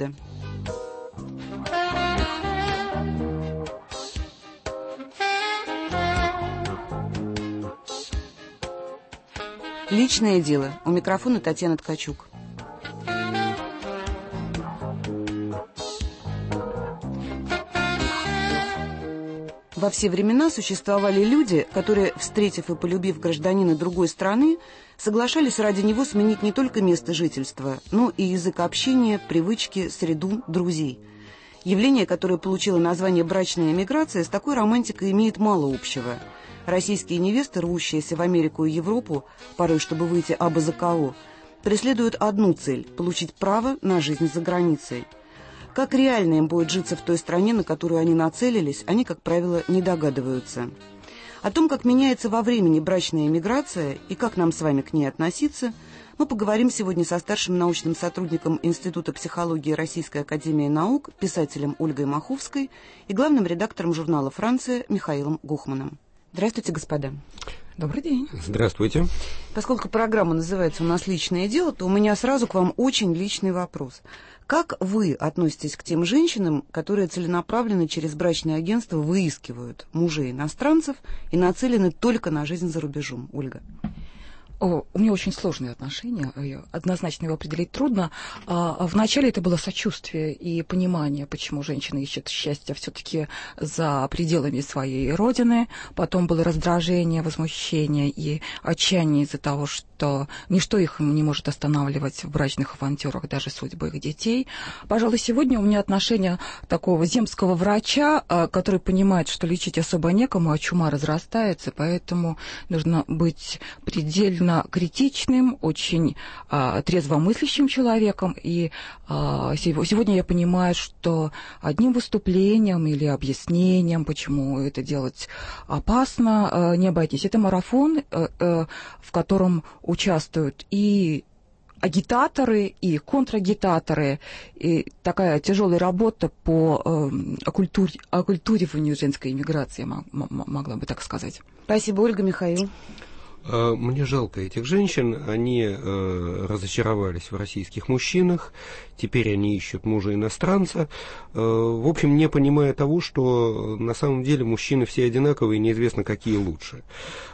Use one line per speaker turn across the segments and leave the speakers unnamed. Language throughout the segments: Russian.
надежды. Личное дело. У микрофона Татьяна Ткачук. Во все времена существовали люди, которые, встретив и полюбив гражданина другой страны, соглашались ради него сменить не только место жительства, но и язык общения, привычки, среду, друзей. Явление, которое получило название «брачная эмиграция», с такой романтикой имеет мало общего. Российские невесты, рвущиеся в Америку и Европу, порой чтобы выйти абы за кого, преследуют одну цель – получить право на жизнь за границей. Как реально им будет житься в той стране, на которую они нацелились, они, как правило, не догадываются. О том, как меняется во времени брачная эмиграция и как нам с вами к ней относиться, мы поговорим сегодня со старшим научным сотрудником Института психологии Российской академии наук, писателем Ольгой Маховской и главным редактором журнала «Франция» Михаилом Гухманом. Здравствуйте, господа.
Добрый день.
Здравствуйте.
Поскольку программа называется у нас «Личное дело», то у меня сразу к вам очень личный вопрос. Как вы относитесь к тем женщинам, которые целенаправленно через брачное агентство выискивают мужей иностранцев и нацелены только на жизнь за рубежом? Ольга.
У меня очень сложные отношения, однозначно его определить трудно. Вначале это было сочувствие и понимание, почему женщина ищет счастье все-таки за пределами своей родины. Потом было раздражение, возмущение и отчаяние из-за того, что ничто их не может останавливать в брачных авантюрах, даже судьбы их детей. Пожалуй, сегодня у меня отношение такого земского врача, который понимает, что лечить особо некому, а чума разрастается, поэтому нужно быть предельно критичным, очень трезвомыслящим человеком. И сегодня я понимаю, что одним выступлением или объяснением, почему это делать опасно, не обойтись. Это марафон, в котором участвуют и агитаторы, и контрагитаторы, и такая тяжелая работа по оккультуриванию женской эмиграции, могла бы так сказать.
Спасибо, Ольга. Михаил.
Мне жалко этих женщин, они разочаровались в российских мужчинах, теперь они ищут мужа-иностранца, в общем, не понимая того, что на самом деле мужчины все одинаковые, неизвестно, какие лучше.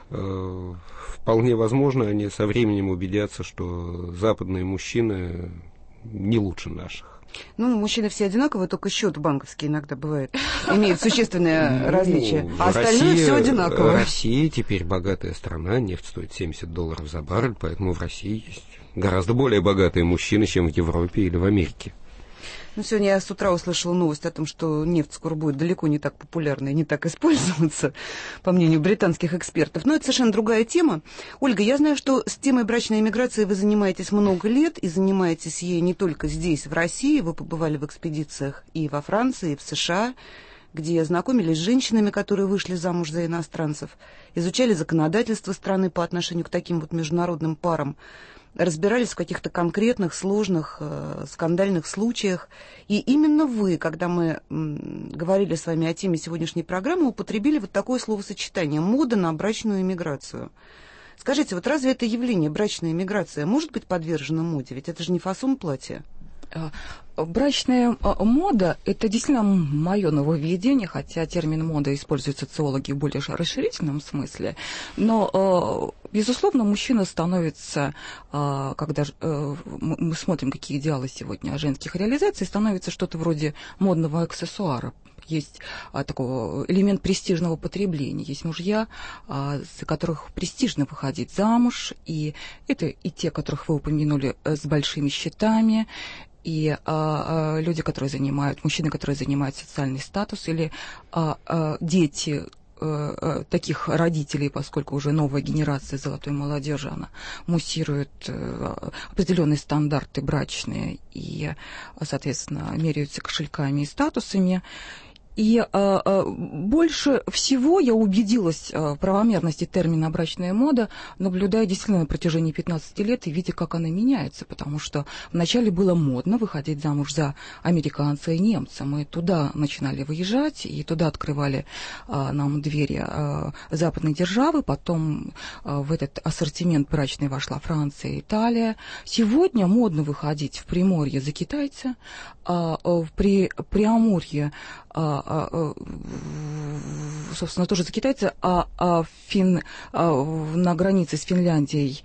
Вполне возможно, они со временем убедятся, что западные мужчины не лучше наших.
Ну, мужчины все одинаковые, только счет банковский иногда бывает, имеет существенное различие, а остальное все одинаково.
Россия теперь богатая страна, нефть стоит $70 за баррель, поэтому в России есть гораздо более богатые мужчины, чем в Европе или в Америке.
Ну, сегодня я с утра услышала новость о том, что нефть скоро будет далеко не так популярна и не так использоваться, по мнению британских экспертов. Но это совершенно другая тема. Ольга, я знаю, что с темой брачной эмиграции вы занимаетесь много лет и занимаетесь ей не только здесь, в России. Вы побывали в экспедициях и во Франции, и в США, где ознакомились с женщинами, которые вышли замуж за иностранцев, изучали законодательство страны по отношению к таким вот международным парам, разбирались в каких-то конкретных, сложных, скандальных случаях. И именно вы, когда мы говорили с вами о теме сегодняшней программы, употребили вот такое словосочетание «мода на брачную эмиграцию». Скажите, вот разве это явление, брачная эмиграция, может быть подвержено моде? Ведь это же не фасон платья.
Брачная мода – это действительно мое нововведение, хотя термин «мода» используют социологи в более расширительном смысле. Но, безусловно, мужчина становится, когда мы смотрим, какие идеалы сегодня женских реализаций, становится что-то вроде модного аксессуара. Есть такой элемент престижного потребления. Есть мужья, за которых престижно выходить замуж, и это и те, которых вы упомянули, с большими счетами, и люди, которые занимают, мужчины, которые занимают социальный статус, или дети таких родителей, поскольку уже новая генерация золотой молодежи, она муссирует определенные стандарты брачные и, соответственно, меряются кошельками и статусами. И больше всего я убедилась в правомерности термина «брачная мода», наблюдая действительно на протяжении 15 лет и видя, как она меняется, потому что вначале было модно выходить замуж за американца и немца. Мы туда начинали выезжать, и туда открывали нам двери западной державы, потом в этот ассортимент брачный вошла Франция и Италия. Сегодня модно выходить в Приморье за китайца, в Преамурье, собственно, тоже за китайца, на границе с Финляндией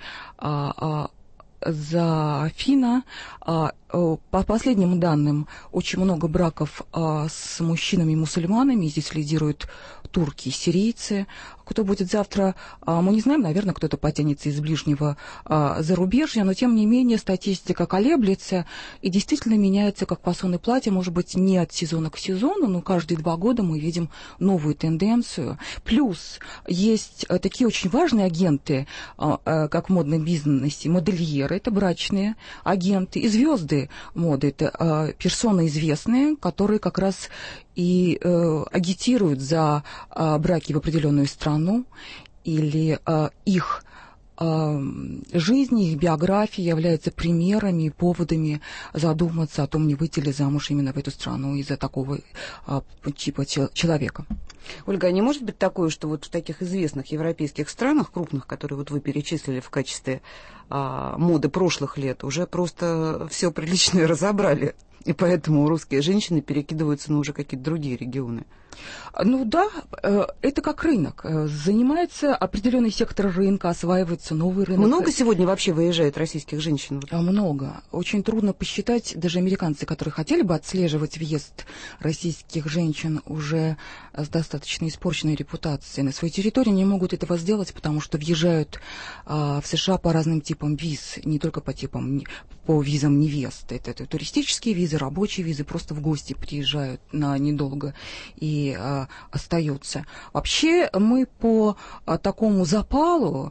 за финна. По последним данным, очень много браков с мужчинами-мусульманами. Здесь лидируют турки и сирийцы. Кто будет завтра, мы не знаем, наверное, кто-то потянется из ближнего зарубежья, но, тем не менее, статистика колеблется и действительно меняется, как фасон и платье, может быть, не от сезона к сезону, но каждые 2 года мы видим новую тенденцию. Плюс есть такие очень важные агенты, как в модном бизнесе, модельеры, это брачные агенты, и звезды моды, это персоны известные, которые как раз и агитируют за браки в определенную страну, или их жизни, их биографии являются примерами и поводами задуматься о том, не выйти ли замуж именно в эту страну из-за такого типа человека.
Ольга, а не может быть такое, что вот в таких известных европейских странах, крупных, которые вот вы перечислили в качестве моды прошлых лет, уже просто все приличное разобрали, и поэтому русские женщины перекидываются на уже какие-то другие регионы?
Ну да, это как рынок. Занимается определенный сектор рынка, осваивается новый рынок.
Много сегодня вообще выезжает российских женщин?
Много. Очень трудно посчитать. Даже американцы, которые хотели бы отслеживать въезд российских женщин уже с достаточно испорченной репутацией на свою территорию, не могут этого сделать, потому что въезжают в США по разным типам виз, не только по визам невест. Это туристические визы, рабочие визы, просто в гости приезжают на недолго и остаются. Вообще мы по такому запалу,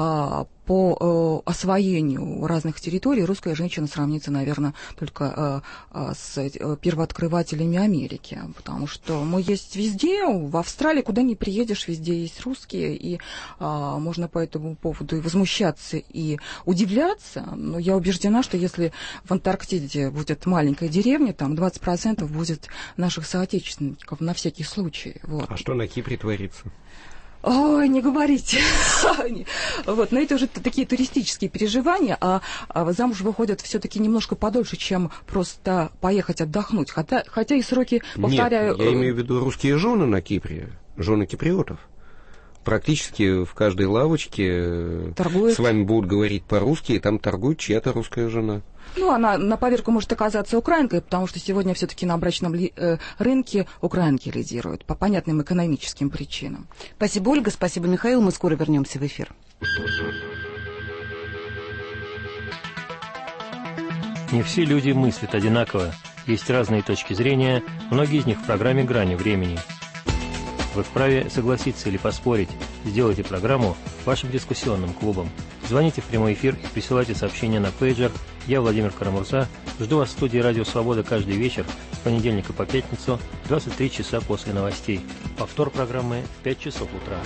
по освоению разных территорий русская женщина сравнится, наверное, только с первооткрывателями Америки, потому что мы есть везде, в Австралии, куда ни приедешь, везде есть русские, и можно по этому поводу и возмущаться, и удивляться, но я убеждена, что если в Антарктиде будет маленькая деревня, там 20% будет наших соотечественников на всякий случай. Вот.
А что на Кипре творится?
Ой, не говорите. Вот, но это уже такие туристические переживания, а замуж выходят все-таки немножко подольше, чем просто поехать отдохнуть. Хотя и сроки, повторяю...
Нет, я имею в виду русские жены на Кипре, жены киприотов. Практически в каждой лавочке с вами будут говорить по-русски, и там торгует чья-то русская жена.
Ну, она на поверку может оказаться украинкой, потому что сегодня все-таки на брачном рынке украинки лидируют по понятным экономическим причинам.
Спасибо, Ольга, спасибо, Михаил. Мы скоро вернемся в эфир.
Не все люди мыслят одинаково. Есть разные точки зрения, многие из них в программе «Грани времени». Вы вправе согласиться или поспорить. Сделайте программу вашим дискуссионным клубом. Звоните в прямой эфир и присылайте сообщения на пейджер. Я, Владимир Карамурза, жду вас в студии «Радио Свобода» каждый вечер с понедельника по пятницу, 23 часа после новостей. Повтор программы в 5 часов утра.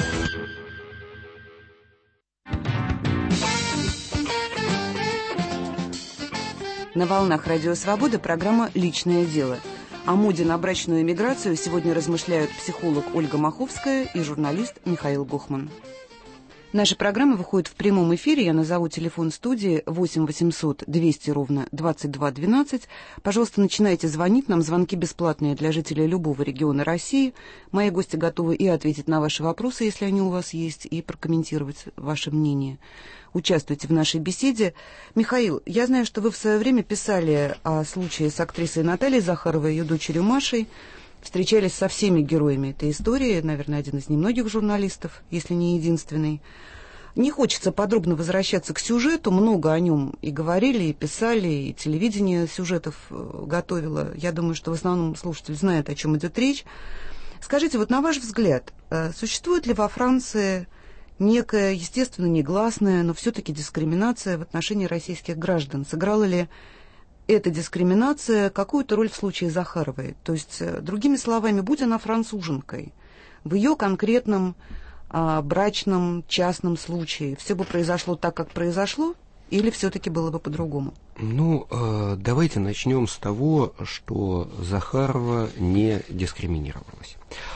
На волнах «Радио Свобода» программа «Личное дело». О моде на брачную эмиграцию сегодня размышляют психолог Ольга Маховская и журналист Михаил Гохман. Наша программа выходит в прямом эфире. Я назову телефон студии 8 800 200 ровно 22 12. Пожалуйста, начинайте звонить. Нам звонки бесплатные для жителей любого региона России. Мои гости готовы и ответить на ваши вопросы, если они у вас есть, и прокомментировать ваше мнение. Участвуйте в нашей беседе. Михаил, я знаю, что вы в свое время писали о случае с актрисой Натальей Захаровой и ее дочерью Машей. Встречались со всеми героями этой истории, наверное, один из немногих журналистов, если не единственный. Не хочется подробно возвращаться к сюжету, много о нем и говорили, и писали, и телевидение сюжетов готовило. Я думаю, что в основном слушатель знает, о чем идет речь. Скажите, вот на ваш взгляд, существует ли во Франции некая, естественно, негласная, но все-таки дискриминация в отношении российских граждан? Сыграло ли эта дискриминация какую-то роль в случае Захаровой? То есть, другими словами, будь она француженкой, в ее конкретном брачном частном случае все бы произошло так, как произошло, или все-таки было бы по-другому?
Ну, давайте начнем с того, что Захарова не дискриминировалась.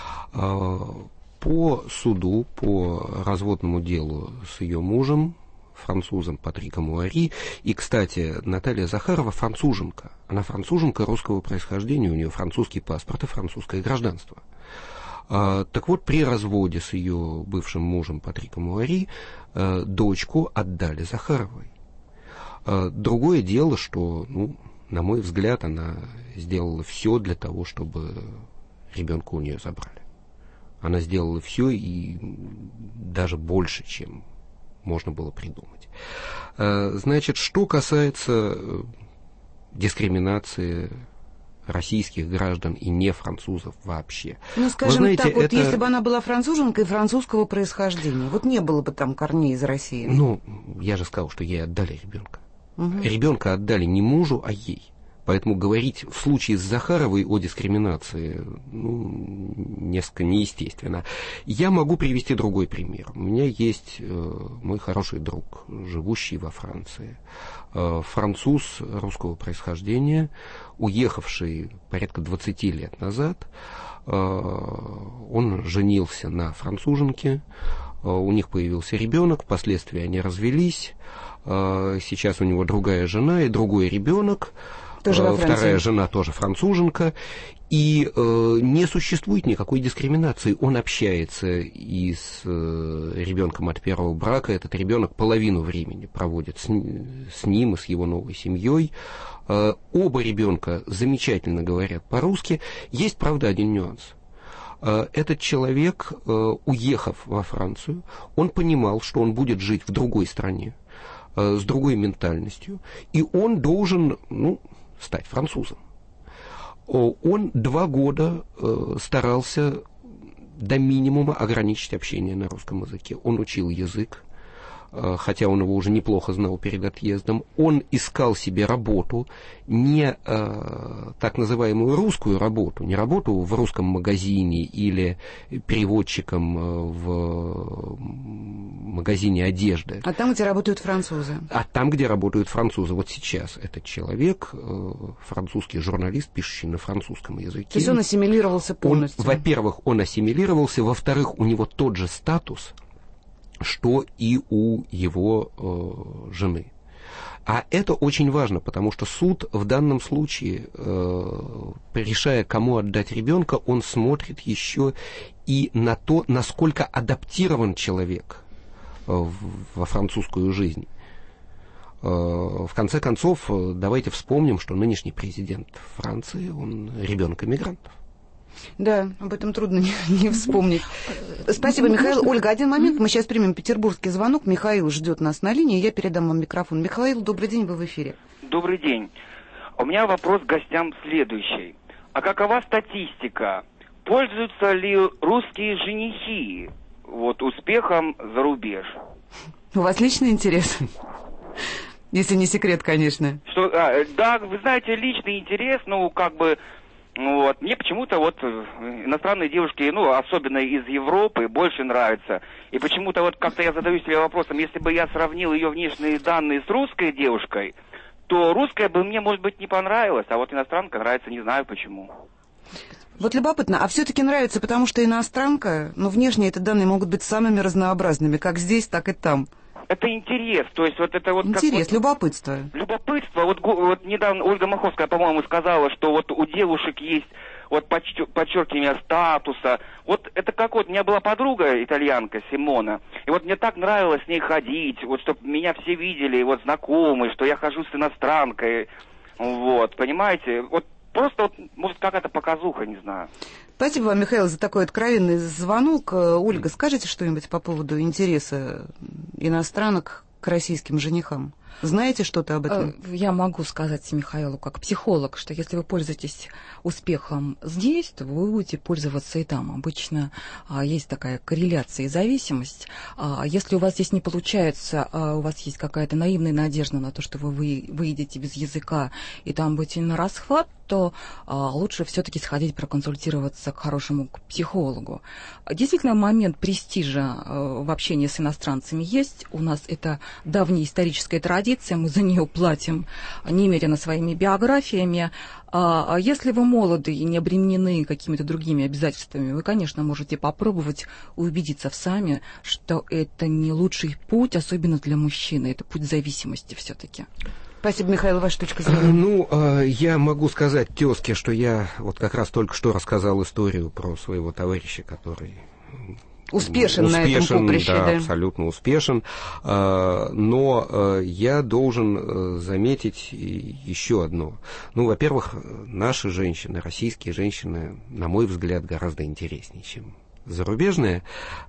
По суду, по разводному делу с ее мужем, французом Патриком Уари, и, кстати, Наталья Захарова француженка. Она француженка русского происхождения, у нее французский паспорт и французское гражданство. Так вот, при разводе с ее бывшим мужем Патриком Уари дочку отдали Захаровой. Другое дело, что, на мой взгляд, она сделала все для того, чтобы ребенка у нее забрали. Она сделала все и даже больше, чем можно было придумать. Значит, что касается дискриминации российских граждан и не французов вообще.
Ну, скажем, вы знаете, так, вот если бы она была француженкой французского происхождения, вот не было бы там корней из России.
Ну, я же сказал, что ей отдали ребенка. Ребенка отдали не мужу, а ей. Поэтому говорить в случае с Захаровой о дискриминации несколько неестественно. Я могу привести другой пример. У меня есть мой хороший друг, живущий во Франции. Француз русского происхождения, уехавший порядка 20 лет назад. Он женился на француженке. У них появился ребенок, впоследствии они развелись. Сейчас у него другая жена и другой ребенок. Вторая жена тоже француженка, и не существует никакой дискриминации. Он общается и с ребенком от первого брака, этот ребенок половину времени проводит с ним и с его новой семьей. Оба ребенка замечательно говорят по-русски. Есть, правда, один нюанс. Этот человек, уехав во Францию, он понимал, что он будет жить в другой стране, с другой ментальностью, и он должен, стать французом. Он 2 года старался до минимума ограничить общение на русском языке. Он учил язык, хотя он его уже неплохо знал перед отъездом. Он искал себе работу, не так называемую русскую работу, не работу в русском магазине или переводчиком в магазине одежды.
А там, где работают французы.
А там, где работают французы. Вот сейчас этот человек, французский журналист, пишущий на французском языке.
То есть он ассимилировался полностью?
Во-первых, он ассимилировался. Во-вторых, у него тот же статус, что и у его жены. А это очень важно, потому что суд в данном случае, решая, кому отдать ребенка, он смотрит еще и на то, насколько адаптирован человек во французскую жизнь. В конце концов, давайте вспомним, что нынешний президент Франции, он ребенок иммигрантов.
Да, об этом трудно не вспомнить. Спасибо, Михаил. Ольга, один момент, мы сейчас примем петербургский звонок. Михаил ждет нас на линии, я передам вам микрофон. Михаил, добрый день, вы в эфире.
Добрый день. У меня вопрос к гостям следующий. А какова статистика? Пользуются ли русские женихи успехом за рубеж?
У вас личный интерес? Если не секрет, конечно.
Да, вы знаете, личный интерес, мне почему-то иностранные девушки, особенно из Европы, больше нравятся. И почему-то как-то я задаю себе вопросом, если бы я сравнил ее внешние данные с русской девушкой, то русская бы мне, может быть, не понравилась, а иностранка нравится, не знаю почему.
Вот любопытно, а все-таки нравится, потому что иностранка, внешне эти данные могут быть самыми разнообразными, как здесь, так и там.
Это интерес, то есть это
интерес, любопытство.
Любопытство. Недавно Ольга Маховская, по-моему, сказала, что у девушек есть подчеркивание статуса. Это как у меня была подруга итальянка Симона, и мне так нравилось с ней ходить, чтобы меня все видели, знакомые, что я хожу с иностранкой, понимаете? Просто может какая-то показуха, не знаю.
Спасибо вам, Михаил, за такой откровенный звонок. Ольга, скажите что-нибудь по поводу интереса иностранок к российским женихам? Знаете что-то об этом?
Я могу сказать Михаилу как психолог, что если вы пользуетесь успехом здесь, то вы будете пользоваться и там. Обычно есть такая корреляция и зависимость. Если у вас здесь не получается, у вас есть какая-то наивная надежда на то, что вы выйдете без языка и там будете на расхват, то лучше все-таки сходить проконсультироваться к хорошему психологу. Действительно, момент престижа в общении с иностранцами есть. У нас это давняя историческая традиция, мы за нее платим немерено своими биографиями. Если вы молоды и не обременены какими-то другими обязательствами, вы, конечно, можете попробовать убедиться сами, что это не лучший путь, особенно для мужчины. Это путь зависимости все-таки.
Спасибо, Михаил, ваша точка зрения.
Я могу сказать тезке, что я вот как раз только что рассказал историю про своего товарища, который
успешен на этом поприще,
да, абсолютно успешен. Но я должен заметить еще одно. Во-первых, наши женщины, российские женщины, на мой взгляд, гораздо интереснее, чем зарубежные.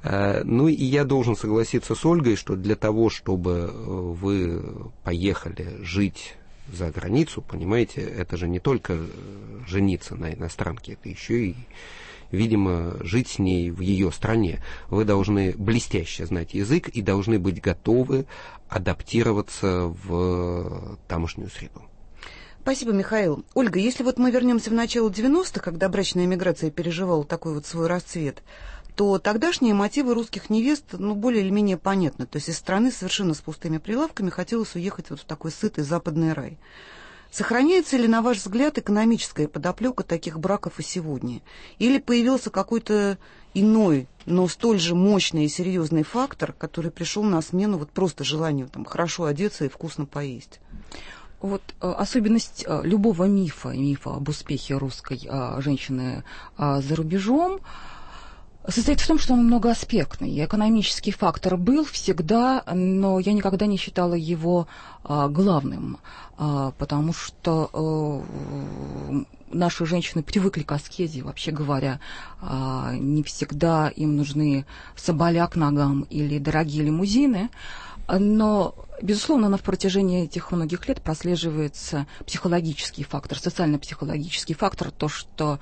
И я должен согласиться с Ольгой, что для того, чтобы вы поехали жить за границу, понимаете, это же не только жениться на иностранке, это еще и, видимо, жить с ней в ее стране. Вы должны блестяще знать язык и должны быть готовы адаптироваться в тамошнюю среду.
Спасибо, Михаил. Ольга, если вот мы вернемся в начало 90-х, когда брачная миграция переживала такой вот свой расцвет, то тогдашние мотивы русских невест, более или менее понятны. То есть из страны совершенно с пустыми прилавками хотелось уехать вот в такой сытый западный рай. Сохраняется ли, на ваш взгляд, экономическая подоплека таких браков и сегодня? Или появился какой-то иной, но столь же мощный и серьезный фактор, который пришел на смену вот просто желанию хорошо одеться и вкусно поесть?
Вот особенность любого мифа об успехе русской женщины за рубежом состоит в том, что он многоаспектный. И экономический фактор был всегда, но я никогда не считала его главным, потому что наши женщины привыкли к аскезе, вообще говоря, не всегда им нужны соболя к ногам или дорогие лимузины. Но, безусловно, на протяжении этих многих лет прослеживается психологический фактор, социально-психологический фактор, то, что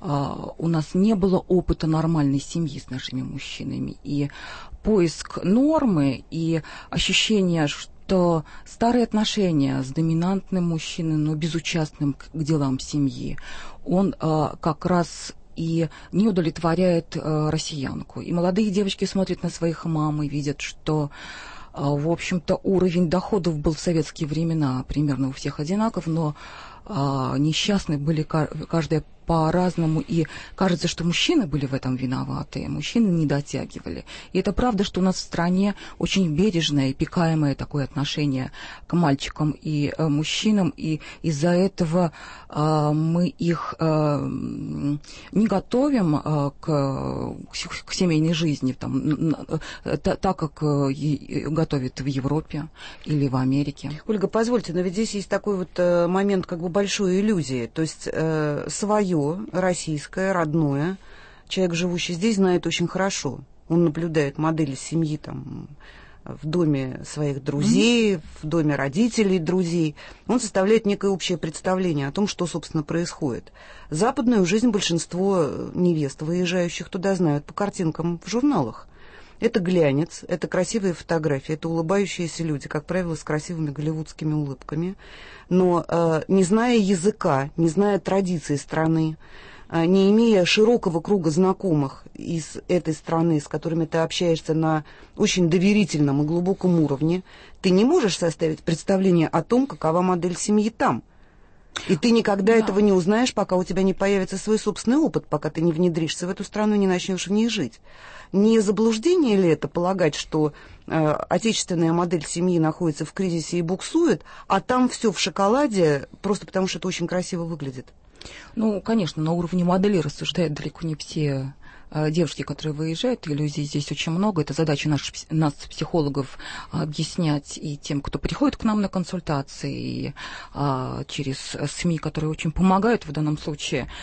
у нас не было опыта нормальной семьи с нашими мужчинами. И поиск нормы и ощущение, что старые отношения с доминантным мужчиной, но безучастным к делам семьи, он как раз и не удовлетворяет россиянку. И молодые девочки смотрят на своих мам и видят, что в общем-то, уровень доходов был в советские времена примерно у всех одинаков, но несчастны были каждая по-разному, и кажется, что мужчины были в этом виноваты, мужчины не дотягивали. И это правда, что у нас в стране очень бережное и пикаемое такое отношение к мальчикам и мужчинам, и из-за этого мы их не готовим к семейной жизни, так как готовят в Европе или в Америке.
Ольга, позвольте, но ведь здесь есть такой вот момент большой иллюзии, то есть свое, российское, родное, человек, живущий здесь, знает очень хорошо. Он наблюдает модели семьи в доме своих друзей, в доме родителей друзей. Он составляет некое общее представление о том, что, собственно, происходит. Западную жизнь большинство невест, выезжающих туда, знают по картинкам в журналах. Это глянец, это красивые фотографии, это улыбающиеся люди, как правило, с красивыми голливудскими улыбками. Но не зная языка, не зная традиций страны, не имея широкого круга знакомых из этой страны, с которыми ты общаешься на очень доверительном и глубоком уровне, ты не можешь составить представление о том, какова модель семьи там. И ты никогда этого не узнаешь, пока у тебя не появится свой собственный опыт, пока ты не внедришься в эту страну и не начнешь в ней жить. Не заблуждение ли это полагать, что отечественная модель семьи находится в кризисе и буксует, а там все в шоколаде, просто потому что это очень красиво выглядит?
Конечно, на уровне модели рассуждают далеко не все девушки, которые выезжают. Иллюзий здесь очень много. Это задача нас, психологов, объяснять и тем, кто приходит к нам на консультации, и через СМИ, которые очень помогают в данном случае.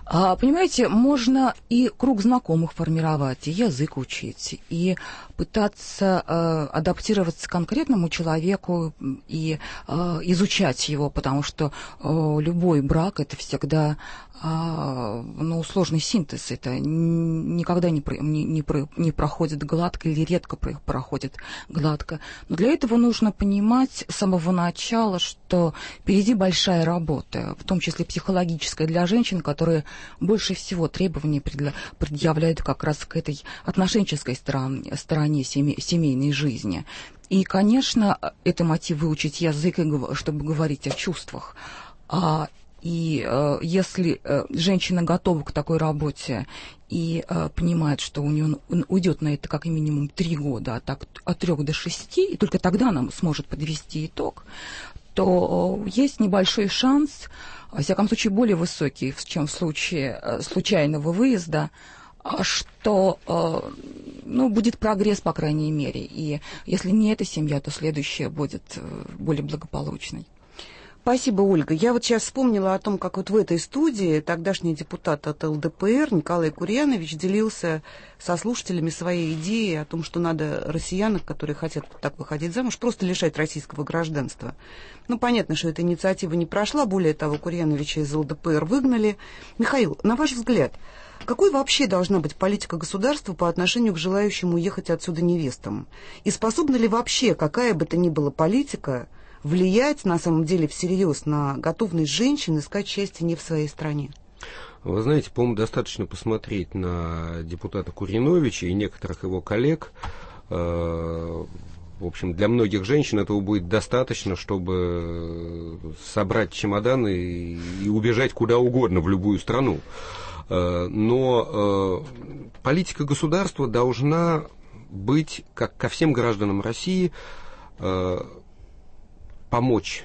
Понимаете, можно и круг знакомых формировать, и язык учить, и пытаться адаптироваться к конкретному человеку и изучать его, потому что любой брак — это всегда сложный синтез, это никогда не проходит гладко или редко проходит гладко. Но для этого нужно понимать с самого начала, что впереди большая работа, в том числе психологическая, для женщин, которые больше всего требований предъявляют как раз к этой отношенческой стороне семейной жизни. И, конечно, это мотив выучить язык, чтобы говорить о чувствах. И если женщина готова к такой работе и понимает, что у нее уйдет на это как минимум 3 года, от 3 до 6, и только тогда она сможет подвести итог, то есть небольшой шанс, во всяком случае более высокий, чем в случае случайного выезда, что будет прогресс, по крайней мере. И если не эта семья, то следующая будет более благополучной.
Спасибо, Ольга. Я вот сейчас вспомнила о том, как вот в этой студии тогдашний депутат от ЛДПР Николай Курьянович делился со слушателями своей идеей о том, что надо россиянок, которые хотят так выходить замуж, просто лишать российского гражданства. Понятно, что эта инициатива не прошла. Более того, Курьяновича из ЛДПР выгнали. Михаил, на ваш взгляд, какой вообще должна быть политика государства по отношению к желающим уехать отсюда невестам? И способна ли вообще какая бы то ни была политика влиять, на самом деле, всерьез на готовность женщин искать счастье не в своей стране?
Вы знаете, по-моему, достаточно посмотреть на депутата Куриновича и некоторых его коллег. В общем, для многих женщин этого будет достаточно, чтобы собрать чемоданы и убежать куда угодно, в любую страну. Но политика государства должна быть, как ко всем гражданам России, помочь,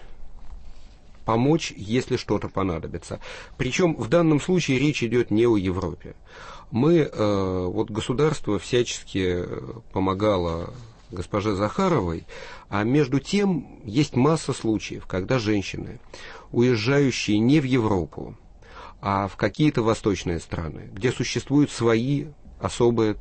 если что-то понадобится. Причем в данном случае речь идет не о Европе. Государство всячески помогало госпоже Захаровой, а между тем есть масса случаев, когда женщины, уезжающие не в Европу, а в какие-то восточные страны, где существуют свои особые,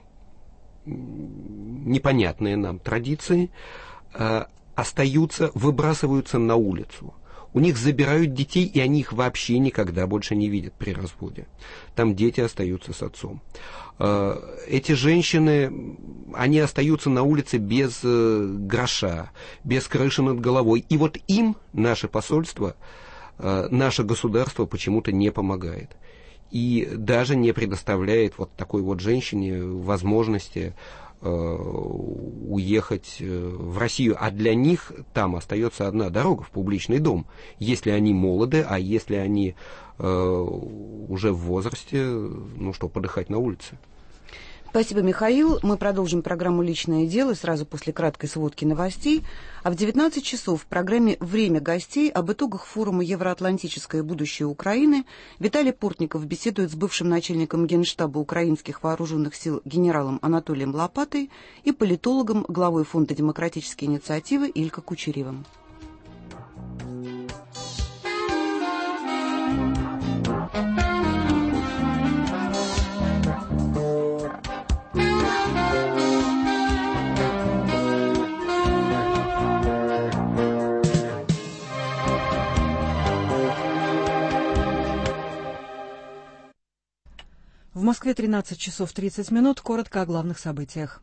непонятные нам традиции, остаются, выбрасываются на улицу. У них забирают детей, и они их вообще никогда больше не видят при разводе. Там дети остаются с отцом. Эти женщины, они остаются на улице без гроша, без крыши над головой. И вот им наше посольство, наше государство почему-то не помогает. И даже не предоставляет вот такой вот женщине возможности уехать в Россию, а для них там остается одна дорога в публичный дом, если они молоды, а если они уже в возрасте, подыхать на улице.
Спасибо, Михаил. Мы продолжим программу «Личное дело» сразу после краткой сводки новостей. А в 19 часов в программе «Время гостей» об итогах форума «Евроатлантическое будущее Украины» Виталий Портников беседует с бывшим начальником Генштаба украинских вооруженных сил генералом Анатолием Лопатой и политологом, главой Фонда демократической инициативы Илькой Кучеревым.
В Москве 13 часов 30 минут. Коротко о главных событиях.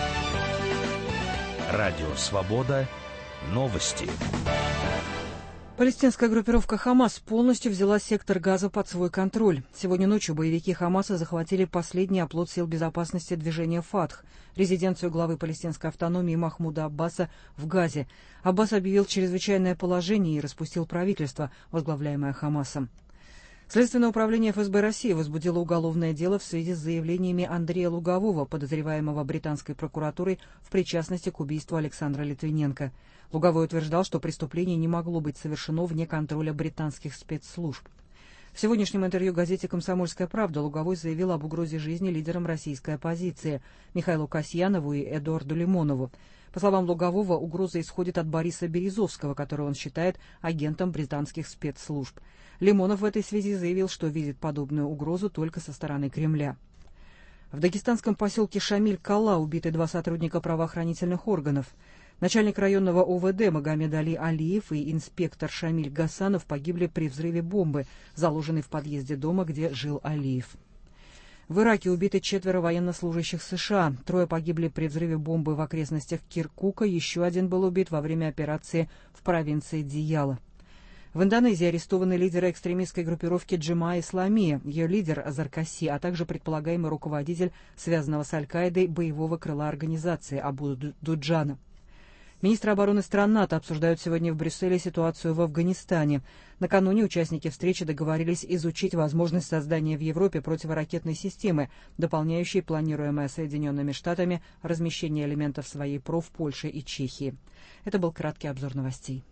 Радио «Свобода». Новости.
Палестинская группировка «Хамас» полностью взяла сектор Газа под свой контроль. Сегодня ночью боевики «Хамаса» захватили последний оплот сил безопасности движения «Фатх», резиденцию главы палестинской автономии Махмуда Аббаса в Газе. Аббас объявил чрезвычайное положение и распустил правительство, возглавляемое «Хамасом». Следственное управление ФСБ России возбудило уголовное дело в связи с заявлениями Андрея Лугового, подозреваемого британской прокуратурой в причастности к убийству Александра Литвиненко. Луговой утверждал, что преступление не могло быть совершено вне контроля британских спецслужб. В сегодняшнем интервью газете «Комсомольская правда» Луговой заявил об угрозе жизни лидерам российской оппозиции Михаилу Касьянову и Эдуарду Лимонову. По словам Лугового, угроза исходит от Бориса Березовского, которого он считает агентом британских спецслужб. Лимонов в этой связи заявил, что видит подобную угрозу только со стороны Кремля. В дагестанском поселке Шамиль-Кала убиты 2 сотрудника правоохранительных органов. Начальник районного ОВД Магомед Али Алиев и инспектор Шамиль Гасанов погибли при взрыве бомбы, заложенной в подъезде дома, где жил Алиев. В Ираке убиты 4 военнослужащих США. 3 погибли при взрыве бомбы в окрестностях Киркука, еще 1 был убит во время операции в провинции Дияла. В Индонезии арестованы лидеры экстремистской группировки Джемаа Исламия, ее лидер Азар-Каси, а также предполагаемый руководитель связанного с Аль-Каидой боевого крыла организации Абу Дуджана. Министры обороны стран НАТО обсуждают сегодня в Брюсселе ситуацию в Афганистане. Накануне участники встречи договорились изучить возможность создания в Европе противоракетной системы, дополняющей планируемое Соединенными Штатами размещение элементов своей ПРО в Польше и Чехии. Это был краткий обзор новостей.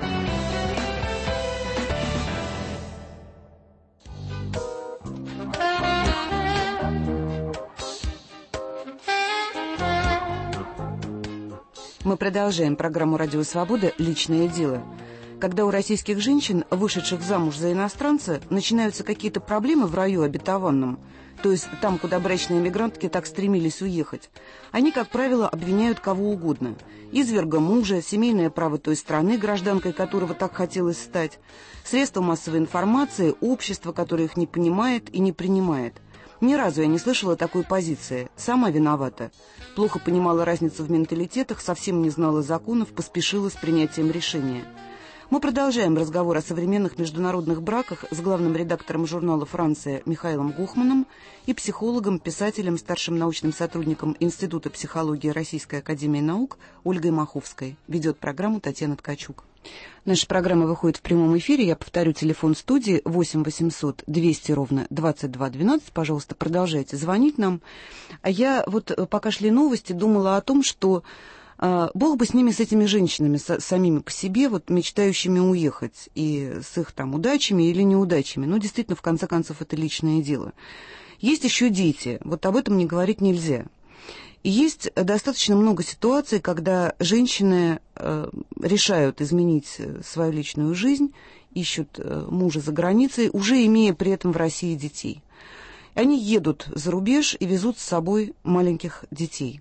Мы продолжаем программу «Радио Свобода. Личное дело». Когда у российских женщин, вышедших замуж за иностранца, начинаются какие-то проблемы в раю обетованном, то есть там, куда брачные мигрантки так стремились уехать, они, как правило, обвиняют кого угодно. Изверга мужа, семейное право той страны, гражданкой которого так хотелось стать, средства массовой информации, общество, которое их не понимает и не принимает. Ни разу я не слышала такой позиции. Сама виновата. Плохо понимала разницу в менталитетах, совсем не знала законов, поспешила с принятием решения. Мы продолжаем разговор о современных международных браках с главным редактором журнала «Франция» Михаилом Гухманом и психологом, писателем, старшим научным сотрудником Института психологии Российской академии наук Ольгой Маховской. Ведет программу Татьяна Ткачук. Наша программа выходит в прямом эфире. Я повторю телефон студии 8 800 200 ровно 22 12. Пожалуйста, продолжайте звонить нам. А я вот, пока шли новости, думала о том, что Бог бы с ними, с этими женщинами, самими по себе, вот мечтающими уехать, и с их там удачами или неудачами. Но действительно, в конце концов, это личное дело. Есть еще дети. Вот об этом не говорить нельзя. И есть достаточно много ситуаций, когда женщины решают изменить свою личную жизнь, ищут мужа за границей, уже имея при этом в России детей. Они едут за рубеж и везут с собой маленьких детей.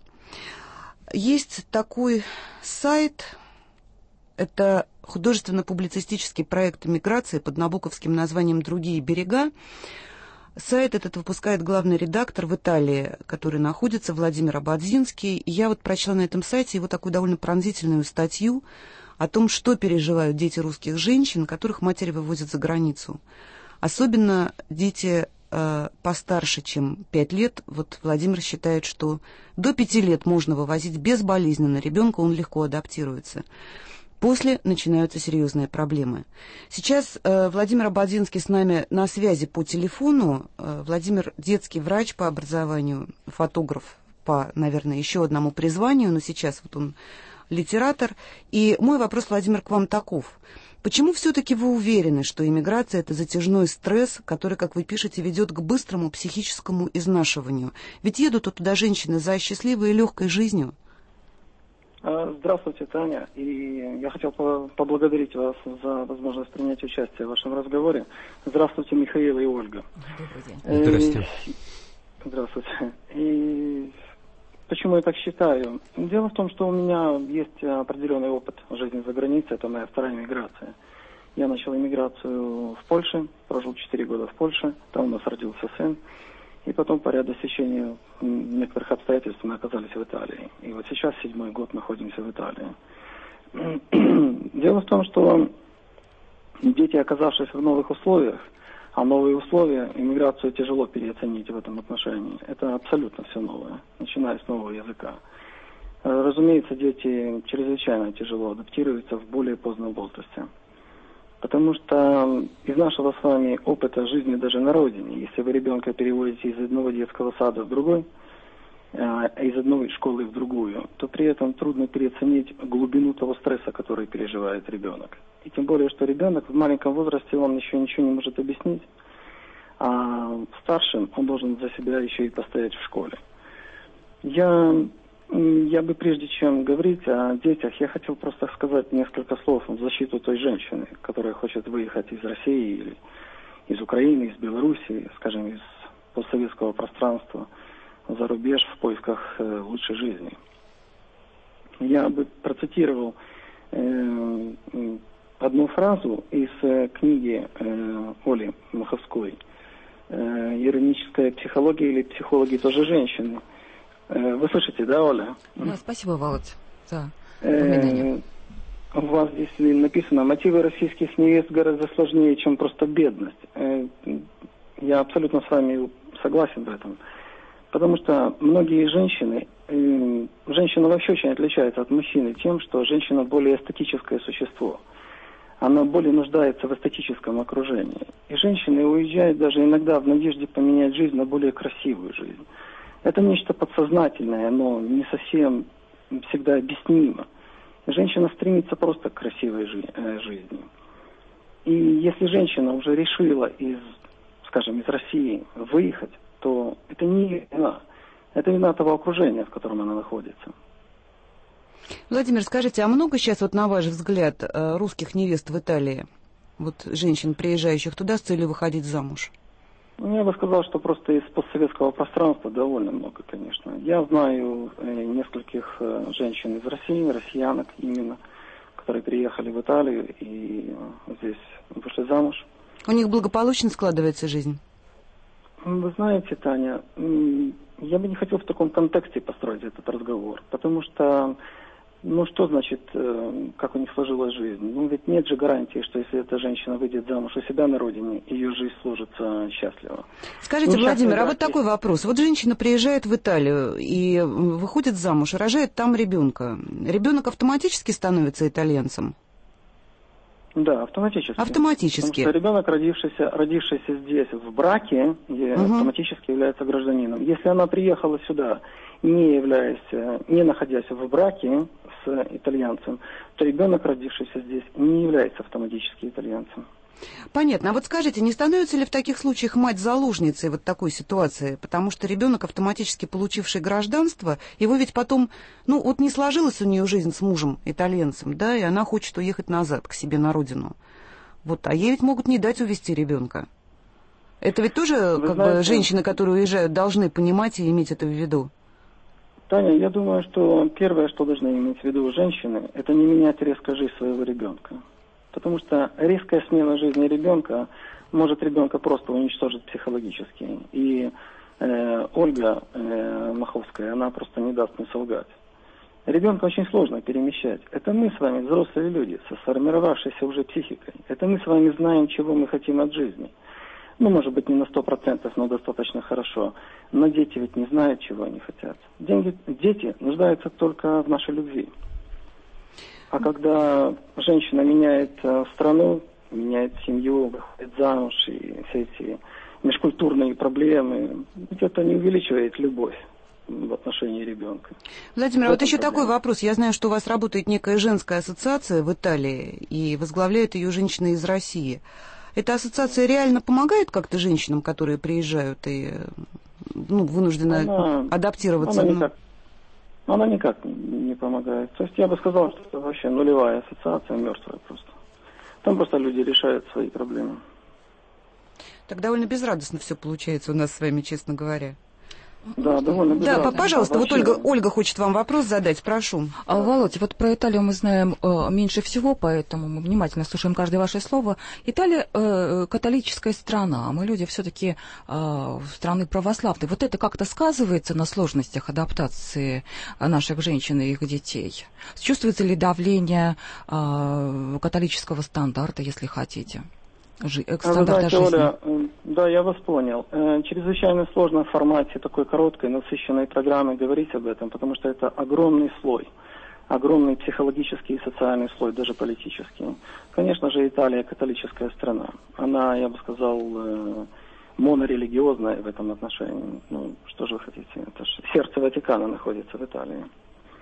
Есть такой сайт, это художественно-публицистический проект «Эмиграция» под набоковским названием «Другие берега». Сайт этот выпускает главный редактор в Италии, который находится, Владимир Ободзинский. И я вот прочла на этом сайте его такую довольно пронзительную статью о том, что переживают дети русских женщин, которых матери вывозят за границу. Особенно дети постарше, чем 5 лет. Вот Владимир считает, что до 5 лет можно вывозить безболезненно ребенка, он легко адаптируется. После начинаются серьезные проблемы. Сейчас Владимир Ободзинский с нами на связи по телефону. Владимир детский врач по образованию, фотограф по, наверное, еще одному призванию, но сейчас вот он литератор. И мой вопрос, Владимир, к вам таков. Почему все-таки вы уверены, что иммиграция – это затяжной стресс, который, как вы пишете, ведет к быстрому психическому изнашиванию? Ведь едут туда женщины за счастливой и легкой жизнью.
Здравствуйте, Таня. И я хотел поблагодарить вас за возможность принять участие в вашем разговоре. Здравствуйте, Михаил и Ольга.
Здравствуйте.
Здравствуйте. И почему я так считаю? Дело в том, что у меня есть определенный опыт жизни за границей. Это моя вторая миграция. Я начал иммиграцию в Польше, прожил 4 года в Польше. Там у нас родился сын. И потом по ряду стечения некоторых обстоятельств мы оказались в Италии. И вот сейчас 7-й год находимся в Италии. Дело в том, что дети, оказавшись в новых условиях, а новые условия, иммиграцию тяжело переоценить в этом отношении. Это абсолютно все новое, начиная с нового языка. Разумеется, дети чрезвычайно тяжело адаптируются в более позднем возрасте. Потому что из нашего с вами опыта жизни даже на родине, если вы ребенка переводите из одного детского сада в другой, из одной школы в другую, то при этом трудно переоценить глубину того стресса, который переживает ребенок. И тем более, что ребенок в маленьком возрасте, он еще ничего не может объяснить. а старшим он должен за себя еще и постоять в школе. Я бы, прежде чем говорить о детях, я хотел просто сказать несколько слов в защиту той женщины, которая хочет выехать из России или из Украины, из Белоруссии, скажем, из постсоветского пространства за рубеж в поисках лучшей жизни. Я бы процитировал одну фразу из книги Оли Маховской «Ироническая психология или психологи тоже женщины». Вы слышите, да, Оля?
Да, спасибо, Володь, за упоминание.
У вас здесь написано: мотивы российских невест гораздо сложнее, чем просто бедность. Я абсолютно с вами согласен в этом. Потому что многие женщины, женщина вообще очень отличается от мужчины тем, что женщина более эстетическое существо. Она более нуждается в эстетическом окружении. И женщины уезжают даже иногда в надежде поменять жизнь на более красивую жизнь. Это нечто подсознательное, но не совсем всегда объяснимо. Женщина стремится просто к красивой жизни. И если женщина уже решила из России выехать, то это не ее вина. Это вина того окружения, в котором она находится.
Владимир, скажите, а много сейчас, вот на ваш взгляд, русских невест в Италии? Вот женщин, приезжающих туда с целью выходить замуж?
Я бы сказал, что просто из постсоветского пространства довольно много, конечно. Я знаю нескольких женщин из России, россиянок именно, которые приехали в Италию и здесь вышли замуж.
У них благополучно складывается жизнь?
Вы знаете, Таня, я бы не хотел в таком контексте построить этот разговор, потому что, что значит, как у них сложилась жизнь? Ведь нет же гарантии, что если эта женщина выйдет замуж у себя на родине, ее жизнь сложится счастливо.
Скажите, Владимир, а вот такой вопрос. Вот женщина приезжает в Италию и выходит замуж, рожает там ребенка. Ребенок автоматически становится итальянцем?
Да, автоматически.
Автоматически.
Потому что ребенок, родившийся здесь в браке, автоматически является гражданином. Если она приехала сюда, не находясь в браке с итальянцем, то ребенок, родившийся здесь, не является автоматически итальянцем.
Понятно. А вот скажите, не становится ли в таких случаях мать заложницей вот такой ситуации? Потому что ребенок, автоматически получивший гражданство, его ведь потом, не сложилась у нее жизнь с мужем итальянцем, да, и она хочет уехать назад к себе на родину. А ей ведь могут не дать увезти ребенка. Это ведь тоже, женщины, которые уезжают, должны понимать и иметь это в виду.
Таня, я думаю, что первое, что должны иметь в виду женщины, это не менять резко жизнь своего ребенка. Потому что резкая смена жизни ребенка может ребенка просто уничтожить психологически. И Ольга Маховская, она просто не даст мне солгать. Ребенка очень сложно перемещать. Это мы с вами, взрослые люди, со сформировавшейся уже психикой. Это мы с вами знаем, чего мы хотим от жизни. Может быть, не на 100%, но достаточно хорошо. Но дети ведь не знают, чего они хотят. Дети нуждаются только в нашей любви. А когда женщина меняет страну, меняет семью, выходит замуж, и все эти межкультурные проблемы, ведь это не увеличивает любовь в отношении ребенка.
Владимир, вот еще такой вопрос. Я знаю, что у вас работает некая женская ассоциация в Италии, и возглавляет ее женщина из России. Эта ассоциация реально помогает как-то женщинам, которые приезжают и вынуждены адаптироваться?
Она никак не помогает. То есть я бы сказал, что это вообще нулевая ассоциация, мертвая просто. Там просто люди решают свои проблемы.
Так довольно безрадостно все получается у нас с вами, честно говоря.
Да, довольно безрадостно.
Да, пожалуйста, вот Ольга хочет вам вопрос задать, прошу.
Володь, вот про Италию мы знаем меньше всего, поэтому мы внимательно слушаем каждое ваше слово. Италия католическая страна, мы люди все-таки страны православные. Вот это как-то сказывается на сложностях адаптации наших женщин и их детей? Чувствуется ли давление католического стандарта, если хотите?
Знаете, Оля, да, я вас понял. Чрезвычайно сложно в формате такой короткой, насыщенной программы говорить об этом, потому что это огромный слой, огромный психологический и социальный слой, даже политический. Конечно же, Италия католическая страна. Она, я бы сказал, монорелигиозная в этом отношении. Что же вы хотите? Это же сердце Ватикана находится в Италии.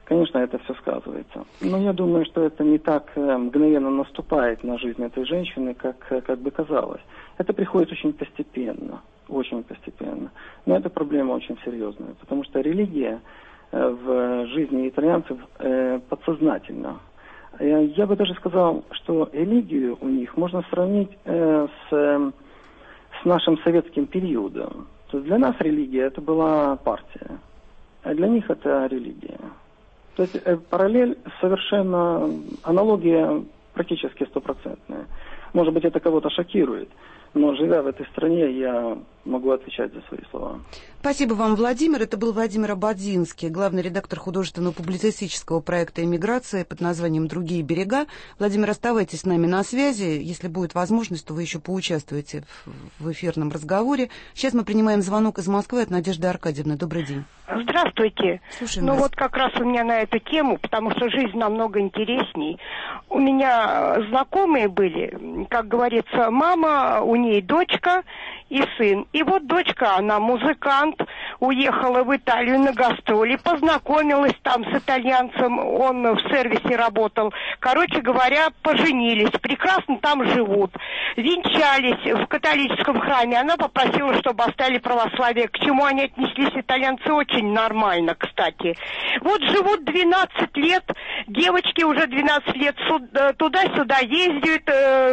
конечно, это все сказывается. Но я думаю, что это не так мгновенно наступает на жизнь этой женщины, как бы казалось. Это приходит очень постепенно, очень постепенно. Но эта проблема очень серьезная, потому что религия в жизни итальянцев подсознательна. Я бы даже сказал, что религию у них можно сравнить с нашим советским периодом. То есть для нас религия это была партия, а для них это религия. То есть параллель совершенно, аналогия практически стопроцентная. Может быть, это кого-то шокирует, но живя в этой стране, я могу отвечать за свои слова.
Спасибо вам, Владимир. Это был Владимир Ободзинский, главный редактор художественного публицистического проекта «Эмиграция» под названием «Другие берега». Владимир, оставайтесь с нами на связи. Если будет возможность, то вы еще поучаствуете в эфирном разговоре. Сейчас мы принимаем звонок из Москвы от Надежды Аркадьевны. Добрый день.
Здравствуйте.
Слушаем
вас.
Вот
как раз у меня на эту тему, потому что жизнь намного интересней. У меня знакомые были, как говорится, мама, у ней дочка и сын. И вот дочка, она музыкант, уехала в Италию на гастроли, познакомилась там с итальянцем, он в сервисе работал. Короче говоря, поженились, прекрасно там живут. Венчались в католическом храме. Она попросила, чтобы оставили православие, к чему они отнеслись, итальянцы, очень нормально, кстати. Вот живут 12 лет, девочки уже 12 лет туда-сюда ездят,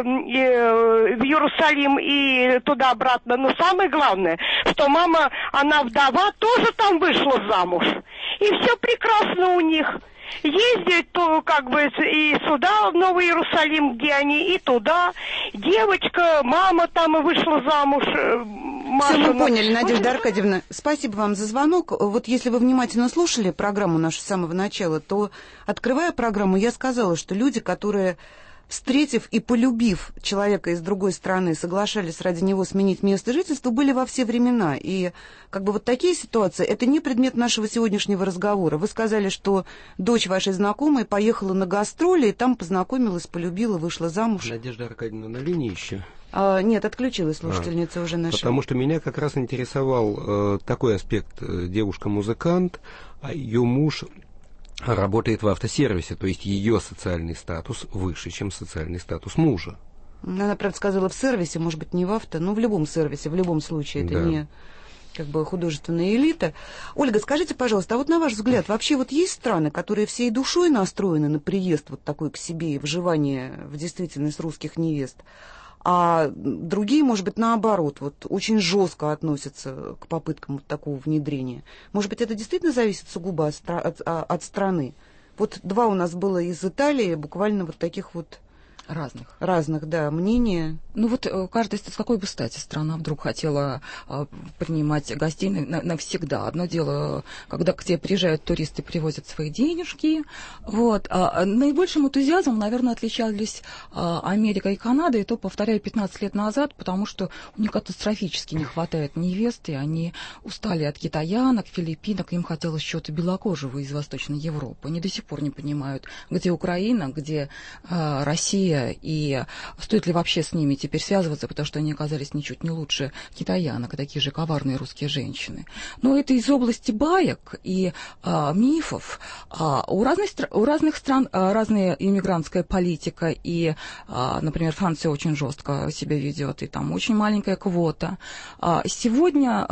в Иерусалим и туда-обратно. Но самое главное, что мама, она вдова, тоже там вышла замуж. И все прекрасно у них. Ездят, то как бы и сюда, в Новый Иерусалим, где они, и туда. Девочка, мама там и вышла замуж.
Все мы поняли, Надежда Аркадьевна. Спасибо вам за звонок. Вот если вы внимательно слушали программу нашу с самого начала, то, открывая программу, я сказала, что люди, которые, встретив и полюбив человека из другой страны, соглашались ради него сменить место жительства, были во все времена. И как бы вот такие ситуации, это не предмет нашего сегодняшнего разговора. Вы сказали, что дочь вашей знакомой поехала на гастроли, и там познакомилась, полюбила, вышла замуж.
Надежда Аркадьевна на линии еще?
Нет, отключилась слушательница уже наша.
Потому что меня как раз интересовал такой аспект. Девушка-музыкант, а ее муж работает в автосервисе, то есть ее социальный статус выше, чем социальный статус мужа.
Она, правда, сказала в сервисе, может быть, не в авто, но в любом сервисе, в любом случае, это не как бы художественная элита. Ольга, скажите, пожалуйста, а вот на ваш взгляд, вообще вот есть страны, которые всей душой настроены на приезд вот такой к себе и вживание в действительность русских невест, а другие, может быть, наоборот, вот очень жестко относятся к попыткам вот такого внедрения? Может быть, это действительно зависит сугубо от страны? Вот два у нас было из Италии, буквально вот таких вот разных, да, мнения.
Ну вот каждая, с какой бы стати страна вдруг хотела принимать гостей навсегда. Одно дело, когда к тебе приезжают туристы, привозят свои денежки. Вот. Наибольшим энтузиазмом, наверное, отличались Америка и Канада, и то, повторяю, 15 лет назад, потому что у них катастрофически не хватает невест, и они устали от китаянок, филиппинок, им хотелось чего-то белокожего из Восточной Европы. Они до сих пор не понимают, где Украина, где Россия, и стоит ли вообще с ними теперь связываться, потому что они оказались ничуть не лучше китаянок, такие же коварные русские женщины. Но это из области баек и мифов. У разных стран разная иммигрантская политика, и, например, Франция очень жестко себя ведет, и там очень маленькая квота. Сегодня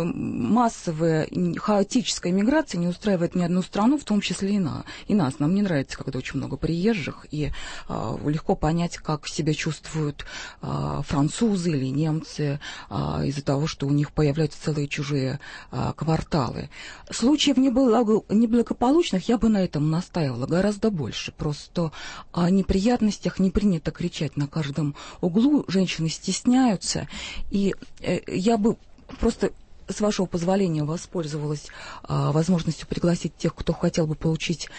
массовая хаотическая иммиграция не устраивает ни одну страну, в том числе и нас. Нам не нравится, когда очень много приезжих, и легко понять, как себя чувствуют французы или немцы из-за того, что у них появляются целые чужие кварталы. Случаев неблагополучных я бы на этом настаивала гораздо больше. Просто о неприятностях не принято кричать на каждом углу, женщины стесняются. И я бы просто, с вашего позволения, воспользовалась возможностью пригласить тех, кто хотел бы получить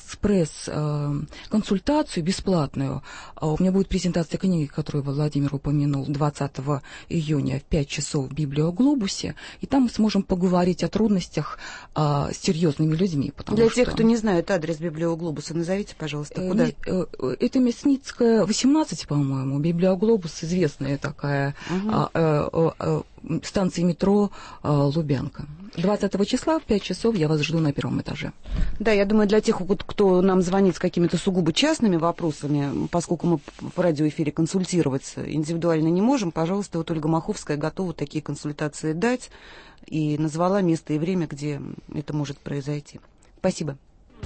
экспресс-консультацию бесплатную. У меня будет презентация книги, которую Владимир упомянул, 20 июня в 5 часов в Библиоглобусе, и там мы сможем поговорить о трудностях с серьезными людьми.
Для тех, кто не знает адрес Библиоглобуса, назовите, пожалуйста, куда?
Это Мясницкая, 18, по-моему, Библиоглобус, известная такая станции метро Лубянка. 20 числа в 5 часов я вас жду на 1-м этаже.
Да, я думаю, для тех, кто нам звонит с какими-то сугубо частными вопросами, поскольку мы в радиоэфире консультироваться индивидуально не можем, пожалуйста, вот Ольга Маховская готова такие консультации дать и назвала место и время, где это может произойти. Спасибо.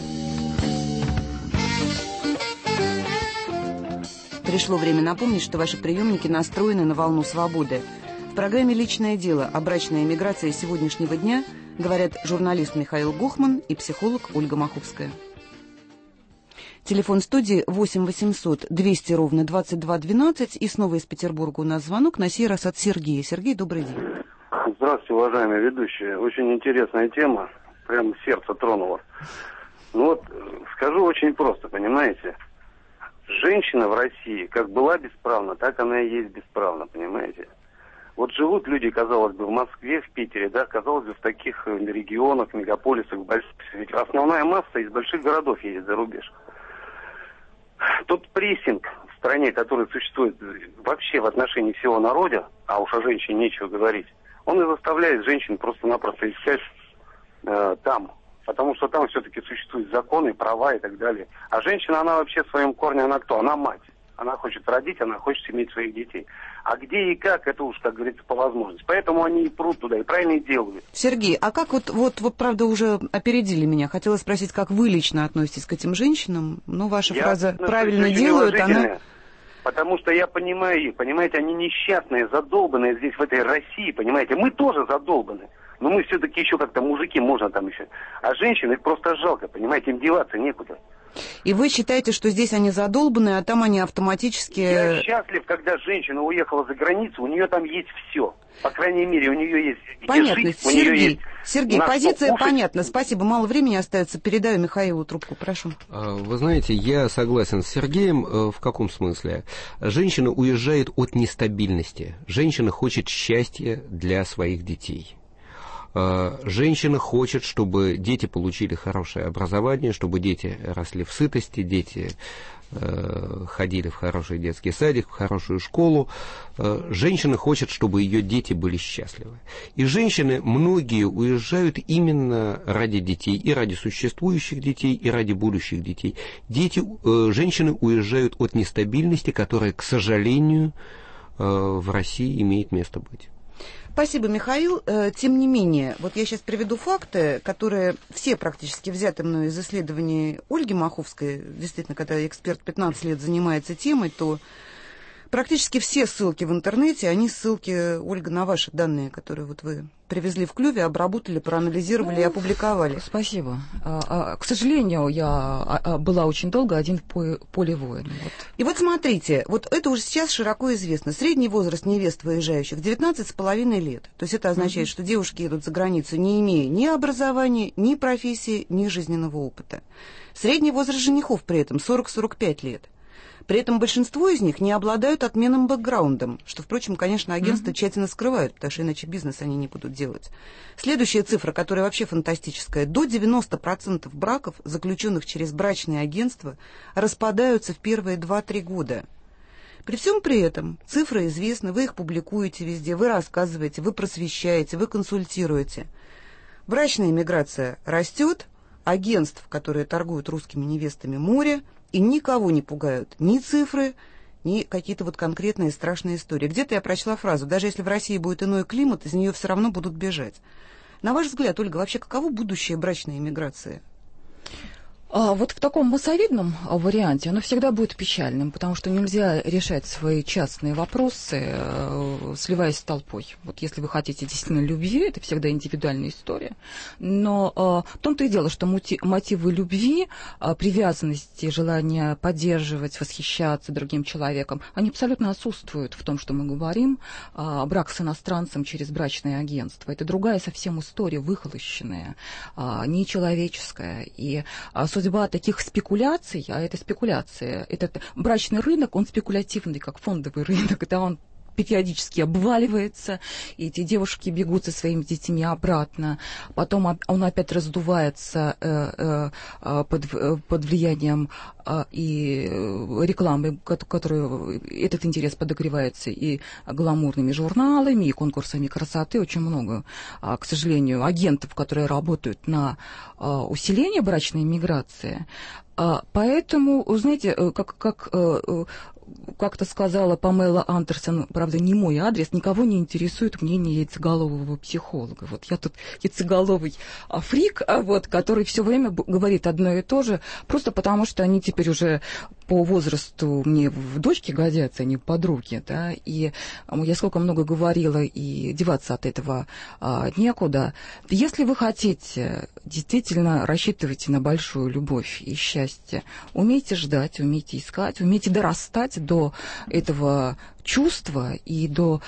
Пришло время напомнить, что ваши приемники настроены на волну свободы. В программе «Личное дело» о брачной эмиграции сегодняшнего дня говорят журналист Михаил Гохман и психолог Ольга Маховская. Телефон студии 8 800 200 ровно 22 12. И снова из Петербурга у нас звонок, на сей раз от Сергея. Сергей, добрый день.
Здравствуйте, уважаемые ведущие. Очень интересная тема, прям сердце тронуло. Ну вот, скажу очень просто, понимаете? Женщина в России как была бесправна, так она и есть бесправна, понимаете? Вот живут люди, казалось бы, в Москве, в Питере, да, казалось бы, в таких регионах, мегаполисах, больших. Ведь основная масса из больших городов едет за рубеж. Тот прессинг в стране, который существует вообще в отношении всего народа, а уж о женщине нечего говорить, он и заставляет женщин просто-напросто искать там. Потому что там все-таки существуют законы, права и так далее. А женщина, она вообще в своем корне, она кто? Она мать. Она хочет родить, она хочет иметь своих детей. А где и как, это уж, как говорится, по возможности. Поэтому они и прут туда, и правильно и делают.
Сергей, а как вот правда, уже опередили меня. Хотела спросить, как вы лично относитесь к этим женщинам? Но ваша фраза «правильно делают», она...
Потому что я понимаю их, понимаете, они несчастные, задолбанные здесь, в этой России, понимаете. Мы тоже задолбаны. Но мы все-таки еще как-то мужики, можно там еще. А женщин их просто жалко, понимаете, им деваться некуда.
И вы считаете, что здесь они задолбаны, а там они автоматически...
Я счастлив, когда женщина уехала за границу, у нее там есть все. По крайней мере, у нее есть
понятно.
Где жить,
Сергей,
у нее есть
Сергей, позиция понятна. Спасибо, мало времени остается. Передаю Михаилу трубку, прошу.
Вы знаете, я согласен с Сергеем. В каком смысле? Женщина уезжает от нестабильности. Женщина хочет счастья для своих детей. Женщина хочет, чтобы дети получили хорошее образование, чтобы дети росли в сытости, дети ходили в хороший детский садик, в хорошую школу. Женщина хочет, чтобы ее дети были счастливы. И женщины, многие уезжают именно ради детей, и ради существующих детей, и ради будущих детей. Женщины уезжают от нестабильности, которая, к сожалению, в России имеет место быть.
Спасибо, Михаил. Тем не менее, вот я сейчас приведу факты, которые все практически взяты мной из исследований Ольги Маховской. Действительно, когда эксперт 15 лет занимается темой, то практически все ссылки в интернете, они ссылки, Ольга, на ваши данные, которые вот вы привезли в клюве, обработали, проанализировали и опубликовали.
Спасибо. К сожалению, я была очень долго один в поле воина. Вот.
И вот смотрите, вот это уже сейчас широко известно. Средний возраст невест выезжающих 19,5 лет. То есть это означает, что девушки едут за границу, не имея ни образования, ни профессии, ни жизненного опыта. Средний возраст женихов при этом 40-45 лет. При этом большинство из них не обладают отменным бэкграундом, что, впрочем, конечно, агентства тщательно скрывают, потому что иначе бизнес они не будут делать. Следующая цифра, которая вообще фантастическая. До 90% браков, заключенных через брачные агентства, распадаются в первые 2-3 года. При всем при этом цифры известны, вы их публикуете везде, вы рассказываете, вы просвещаете, вы консультируете. Брачная миграция растет, агентств, которые торгуют русскими невестами, море, и никого не пугают ни цифры, ни какие-то вот конкретные страшные истории. Где-то я прочла фразу: даже если в России будет иной климат, из нее все равно будут бежать. На ваш взгляд, Ольга, вообще каково будущее брачной эмиграции?
Вот в таком массовидном варианте оно всегда будет печальным, потому что нельзя решать свои частные вопросы, сливаясь с толпой. Вот если вы хотите действительно любви, это всегда индивидуальная история. Но в том-то и дело, что мотивы любви, привязанности, желание поддерживать, восхищаться другим человеком, они абсолютно отсутствуют в том, что мы говорим. Брак с иностранцем через брачное агентство — это другая совсем история, выхолощенная, нечеловеческая. И судьба таких спекуляций, а это спекуляция, этот брачный рынок, он спекулятивный, как фондовый рынок, да, он периодически обваливается, и эти девушки бегут со своими детьми обратно. Потом он опять раздувается под влиянием и рекламы, которую этот интерес подогревается и гламурными журналами, и конкурсами красоты. Очень много, к сожалению, агентов, которые работают на усиление брачной миграции. Поэтому, знаете, как-то сказала Памела Андерсон, правда, не мой адрес, никого не интересует мнение яйцеголового психолога. Вот я тут яйцеголовый фрик, который все время говорит одно и то же, просто потому что они теперь уже по возрасту мне в дочке годятся, а не в подруге, да, и я сколько много говорила, и деваться от этого некуда. Если вы хотите, действительно рассчитывайте на большую любовь и счастье, умейте ждать, умейте искать, умейте дорастать до этого чувства и до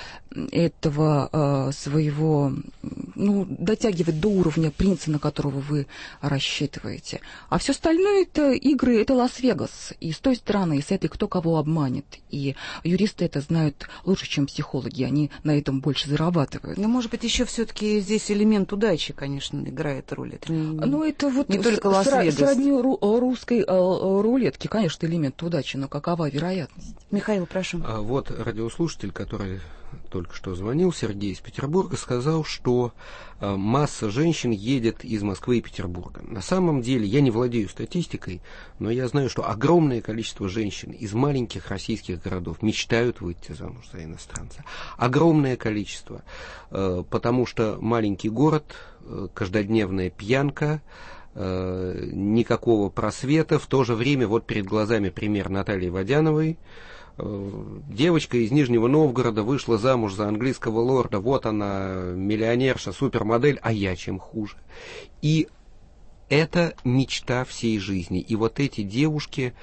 этого своего, дотягивать до уровня принца, на которого вы рассчитываете. А все остальное это игры, это Лас-Вегас. И с той стороны, и с этой кто кого обманет. И юристы это знают лучше, чем психологи. Они на этом больше зарабатывают.
Но, может быть, еще все-таки здесь элемент удачи, конечно, играет роль. Это
это вот
не только Лас-Вегас.
Сродни русской рулетки, конечно, элемент удачи, но какова вероятность?
Михаил, прошу.
Вот радиослушатель, который только что звонил, Сергей из Петербурга, сказал, что масса женщин едет из Москвы и Петербурга. На самом деле, я не владею статистикой, но я знаю, что огромное количество женщин из маленьких российских городов мечтают выйти замуж за иностранца. Огромное количество, потому что маленький город, каждодневная пьянка, никакого просвета. В то же время вот перед глазами пример Натальи Водяновой. Девочка из Нижнего Новгорода вышла замуж за английского лорда, вот она, миллионерша, супермодель, а я чем хуже. И это мечта всей жизни. И вот эти девушки,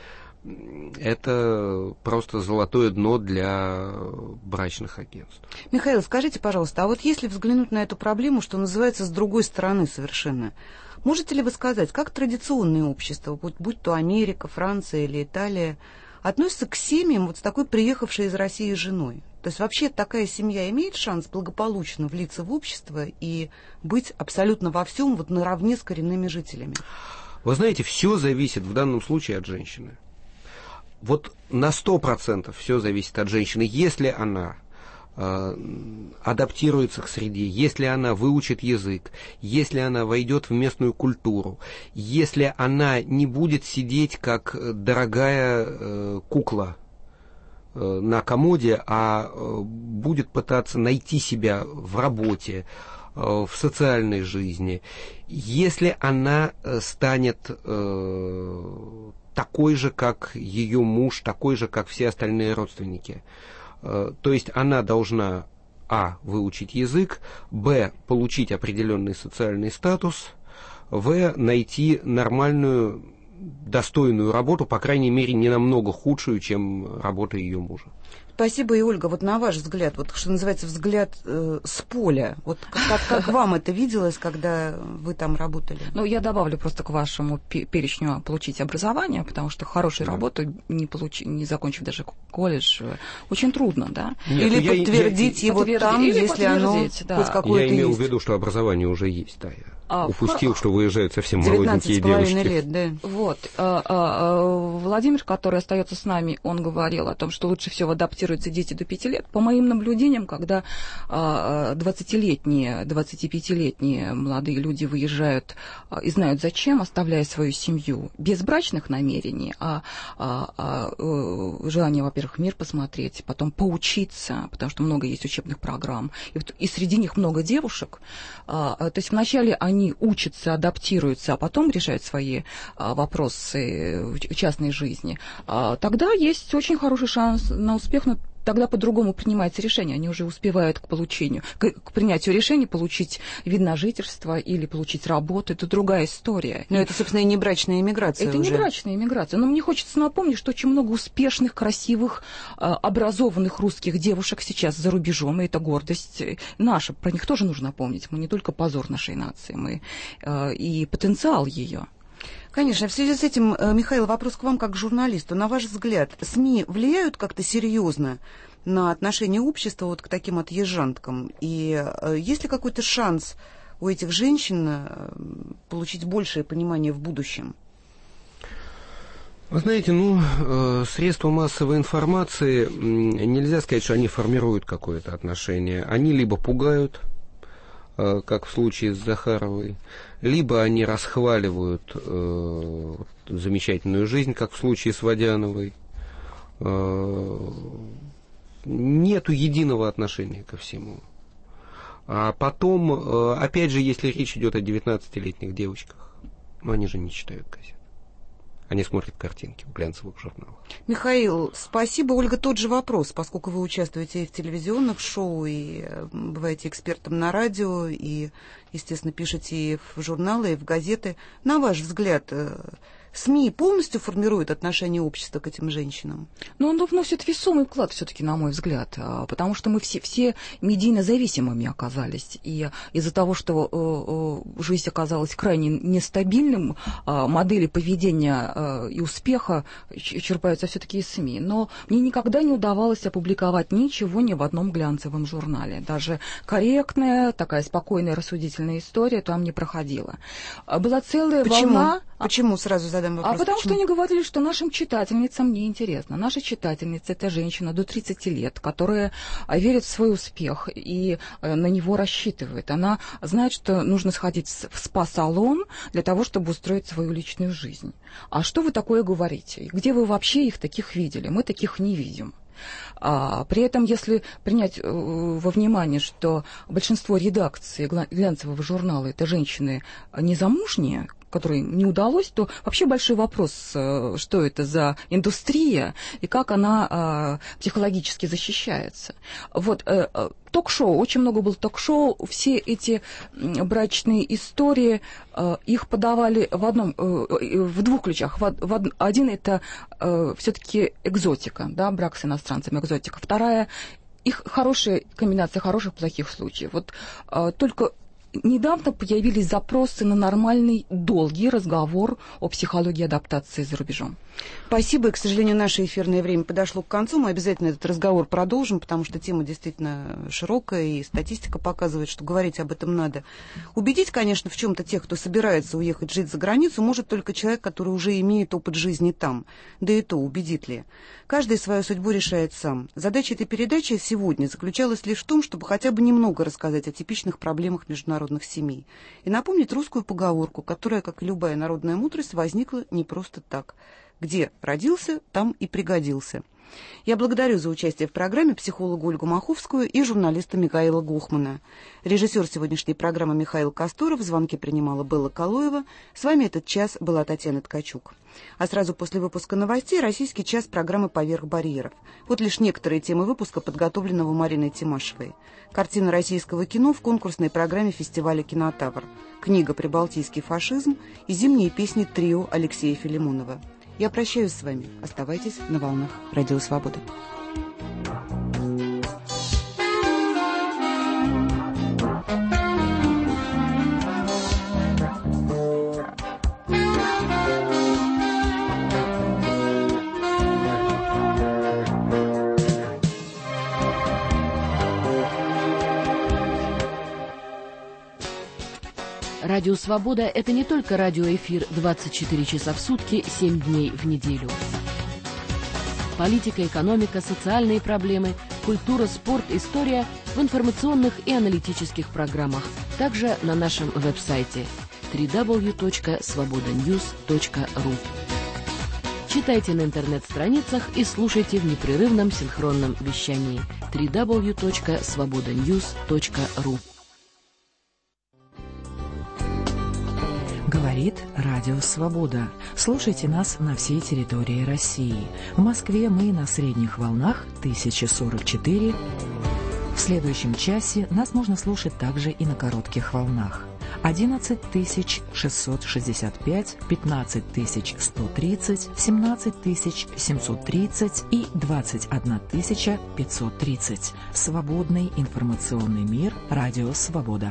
это просто золотое дно для брачных агентств.
Михаил, скажите, пожалуйста, а вот если взглянуть на эту проблему, что называется, с другой стороны совершенно, можете ли вы сказать, как традиционное общество, будь то Америка, Франция или Италия, относится к семьям вот с такой приехавшей из России женой? То есть вообще такая семья имеет шанс благополучно влиться в общество и быть абсолютно во всем вот наравне с коренными жителями?
Вы знаете, все зависит в данном случае от женщины. Вот на 100% все зависит от женщины. Если она адаптируется к среде, если она выучит язык, если она войдет в местную культуру, если она не будет сидеть как дорогая кукла на комоде, а будет пытаться найти себя в работе, в социальной жизни, если она станет такой же, как ее муж, такой же, как все остальные родственники. То есть она должна, выучить язык, получить определенный социальный статус, найти нормальную, достойную работу, по крайней мере, не намного худшую, чем работа ее мужа.
Спасибо, и Ольга, вот на ваш взгляд, вот что называется взгляд с поля, вот как вам это виделось, когда вы там работали?
Я добавлю просто к вашему перечню получить образование, потому что хорошую работу, не закончив даже колледж, очень трудно, да?
Нет, или подтвердить его там, если оно хоть какое-то есть.
Я имел в виду, что образование уже есть, да, я упустил, что выезжают совсем молоденькие девушки. 19,5
лет, да. Вот. Владимир, который остается с нами, он говорил о том, что лучше всего адаптироваться дети до 5 лет. По моим наблюдениям, когда 20-летние, 25-летние молодые люди выезжают и знают зачем, оставляя свою семью без брачных намерений, желание, во-первых, мир посмотреть, потом поучиться, потому что много есть учебных программ, и среди них много девушек. То есть вначале они учатся, адаптируются, а потом решают свои вопросы в частной жизни. Тогда есть очень хороший шанс на успех, но тогда по-другому принимается решение. Они уже успевают к принятию решения, получить вид на жительство или получить работу. Это другая история.
Но это, собственно, и не брачная иммиграция.
Это не брачная иммиграция. Но мне хочется напомнить, что очень много успешных, красивых, образованных русских девушек сейчас за рубежом, и это гордость наша. Про них тоже нужно помнить. Мы не только позор нашей нации, мы и потенциал ее.
Конечно. В связи с этим, Михаил, вопрос к вам как к журналисту. На ваш взгляд, СМИ влияют как-то серьезно на отношение общества вот к таким отъезжанткам? И есть ли какой-то шанс у этих женщин получить большее понимание в будущем?
Вы знаете, средства массовой информации, нельзя сказать, что они формируют какое-то отношение. Они либо пугают, как в случае с Захаровой, либо они расхваливают замечательную жизнь, как в случае с Водяновой. Нету единого отношения ко всему. А потом, опять же, если речь идет о 19-летних девочках, они же не читают газет. Они смотрят картинки в глянцевых журналах.
Михаил, спасибо. Ольга, тот же вопрос, поскольку вы участвуете и в телевизионных шоу, и бываете экспертом на радио, и, естественно, пишете и в журналы, и в газеты. На ваш взгляд, СМИ полностью формируют отношение общества к этим женщинам?
Но он вносит весомый вклад все-таки, на мой взгляд, потому что мы все медийно зависимыми оказались. И из-за того, что жизнь оказалась крайне нестабильным, модели поведения и успеха черпаются все-таки из СМИ. Но мне никогда не удавалось опубликовать ничего ни в одном глянцевом журнале. Даже корректная, такая спокойная, рассудительная история там не проходила. Была целая волна...
Почему? Сразу задам вопрос.
Потому что они говорили, что нашим читательницам неинтересно. Наша читательница – это женщина до 30 лет, которая верит в свой успех и на него рассчитывает. Она знает, что нужно сходить в спа-салон для того, чтобы устроить свою личную жизнь. А что вы такое говорите? Где вы вообще их таких видели? Мы таких не видим. При этом, если принять во внимание, что большинство редакций глянцевого журнала – это женщины незамужние, которой не удалось, то вообще большой вопрос, что это за индустрия и как она психологически защищается. Вот ток-шоу, очень много было ток-шоу, все эти брачные истории, их подавали в двух ключах. Один – это все-таки экзотика, да, брак с иностранцами, экзотика. Вторая – их хорошая комбинация хороших плохих случаев. Вот только недавно появились запросы на нормальный, долгий разговор о психологии адаптации за рубежом.
Спасибо. И, к сожалению, наше эфирное время подошло к концу. Мы обязательно этот разговор продолжим, потому что тема действительно широкая, и статистика показывает, что говорить об этом надо. Убедить, конечно, в чем-то тех, кто собирается уехать жить за границу, может только человек, который уже имеет опыт жизни там. Да и то, убедит ли. Каждый свою судьбу решает сам. Задача этой передачи сегодня заключалась лишь в том, чтобы хотя бы немного рассказать о типичных проблемах международных семей и напомнить русскую поговорку, которая, как и любая народная мудрость, возникла не просто так. Где родился, там и пригодился. Я благодарю за участие в программе психологу Ольгу Маховскую и журналиста Михаила Гохмана. Режиссер сегодняшней программы Михаил Касторов, звонки принимала Белла Калоева. С вами этот час была Татьяна Ткачук. А сразу после выпуска новостей российский час программы «Поверх барьеров». Вот лишь некоторые темы выпуска, подготовленного Мариной Тимашевой. Картина российского кино в конкурсной программе фестиваля «Кинотавр». Книга «Прибалтийский фашизм» и зимние песни трио Алексея Филимонова. Я прощаюсь с вами. Оставайтесь на волнах Радио Свобода.
Радио «Свобода» — это не только радиоэфир 24 часа в сутки, 7 дней в неделю. Политика, экономика, социальные проблемы, культура, спорт, история в информационных и аналитических программах. Также на нашем веб-сайте www.svobodanews.ru. Читайте на интернет-страницах и слушайте в непрерывном синхронном вещании www.svobodanews.ru.
Говорит Радио Свобода. Слушайте нас на всей территории России. В Москве мы на средних волнах 1044. В следующем часе нас можно слушать также и на коротких волнах. 11665, 15130, 17730 и 21530. Свободный информационный мир. Радио Свобода.